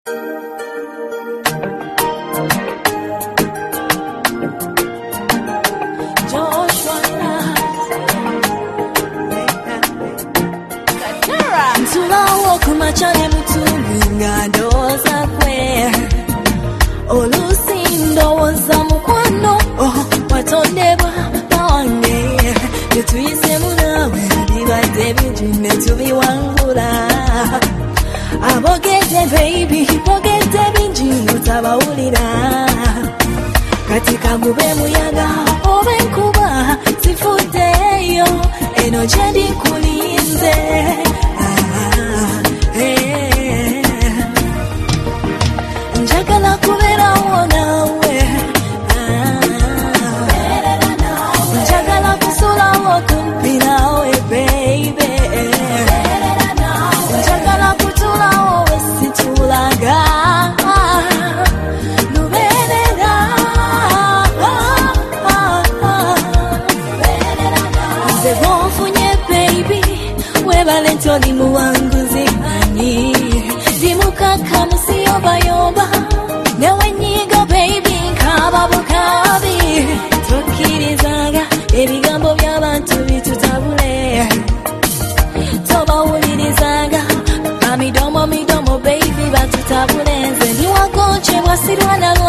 Chane mutunga ndoza kwe Olusindo waza mukwano watondebwa nawange Yetuyise munawe Dibate bijune tubiwangula Abogete baby Bogete bijune utabawulira Katika gube muyaga Obe nkuba Sifuteyo Eno jadi kulinze Njagala kubera wonawe Njagala kusula wakumpi nawe baby Njagala kutula wowe situlaga Nuberera Nze bonfunye baby Webale ntoli muwanguzi ani Zimukaka musiyoba yoba Newe nyigo baby nkaba bukabi Tokkirizaga ebigambo by'abantu bitutabule Tobawulirizaga Midomo baby batutabule Nze ndiwagonche bwasirwa na